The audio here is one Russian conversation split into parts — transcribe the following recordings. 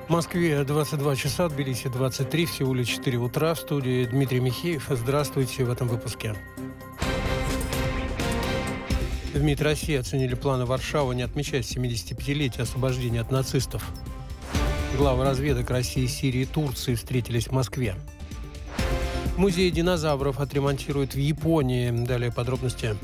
В Москве 22 часа, Тбилиси 23, в Сеуле 4 утра. В студии Дмитрий Михеев. Здравствуйте в этом выпуске. В МИД России оценили планы Варшавы не отмечать 75-летие освобождения от нацистов. Главы разведок России, Сирии и Турции встретились в Москве. Музей динозавров отремонтируют в Японии. Далее подробности.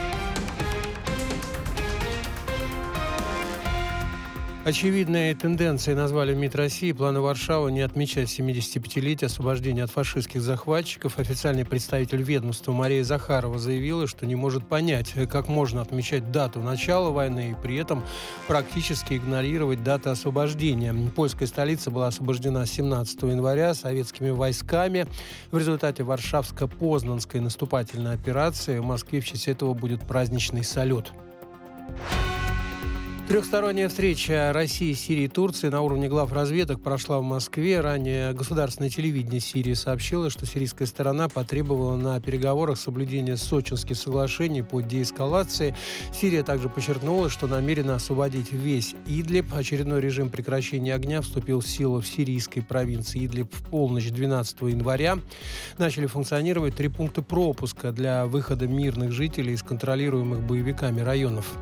Очевидные тенденции назвали в МИД России планы Варшавы не отмечать 75-летие освобождения от фашистских захватчиков. Официальный представитель ведомства Мария Захарова заявила, что не может понять, как можно отмечать дату начала войны и при этом практически игнорировать дату освобождения. Польская столица была освобождена 17 января советскими войсками. В результате Варшавско-Познанской наступательной операции в Москве в честь этого будет праздничный салют. Трехсторонняя встреча России, Сирии и Турции на уровне глав разведок прошла в Москве. Ранее государственное телевидение Сирии сообщило, что сирийская сторона потребовала на переговорах соблюдения Сочинских соглашений по деэскалации. Сирия также подчеркнула, что намерена освободить весь Идлиб. Очередной режим прекращения огня вступил в силу в сирийской провинции Идлиб в полночь 12 января. Начали функционировать 3 пункта пропуска для выхода мирных жителей из контролируемых боевиками районов.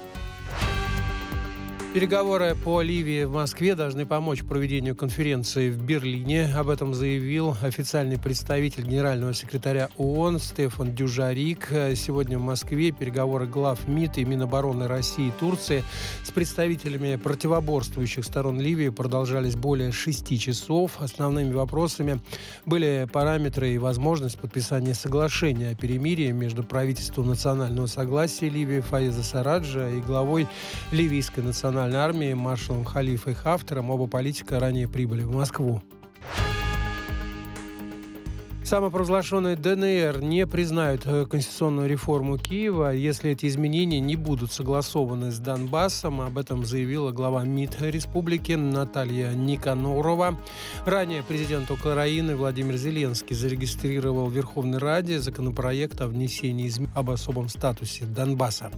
Переговоры по Ливии в Москве должны помочь проведению конференции в Берлине. Об этом заявил официальный представитель генерального секретаря ООН Стефан Дюжарик. Сегодня в Москве переговоры глав МИД и Минобороны России и Турции с представителями противоборствующих сторон Ливии продолжались более 6 часов. Основными вопросами были параметры и возможность подписания соглашения о перемирии между правительством национального согласия Ливии Фаиза Сараджа и главой ливийской национальной армии маршалом Халифой Хафтаром. Оба политика ранее прибыли в Москву. Самопровозглашенные ДНР не признают конституционную реформу Киева, если эти изменения не будут согласованы с Донбассом. Об этом заявила глава МИД республики Наталья Никанорова. Ранее президент Украины Владимир Зеленский зарегистрировал в Верховной Раде законопроект о внесении измен об особом статусе Донбасса.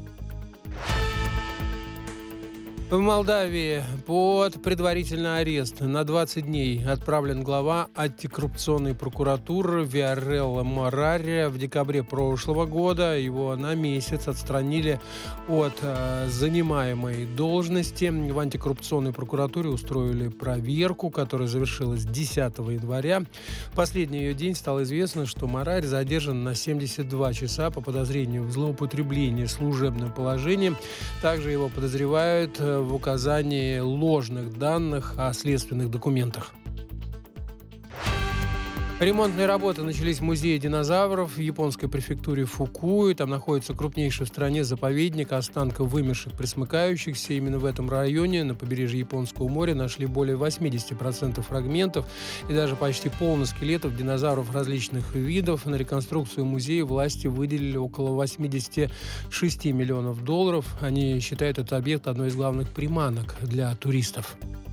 В Молдавии под предварительный арест на 20 дней отправлен глава антикоррупционной прокуратуры Виорелла Морари. В декабре прошлого года его на месяц отстранили от занимаемой должности. В антикоррупционной прокуратуре устроили проверку, которая завершилась 10 января. В последний ее день стало известно, что Морари задержан на 72 часа по подозрению в злоупотреблении служебным положением. Также его подозревают в указании ложных данных о следственных документах. Ремонтные работы начались в музее динозавров в японской префектуре Фукуи. Там находится крупнейший в стране заповедник останков вымерших пресмыкающихся. Именно в этом районе, на побережье Японского моря, нашли более 80% фрагментов и даже почти полно скелетов динозавров различных видов. На реконструкцию музея власти выделили около 86 миллионов долларов. Они считают этот объект одной из главных приманок для туристов.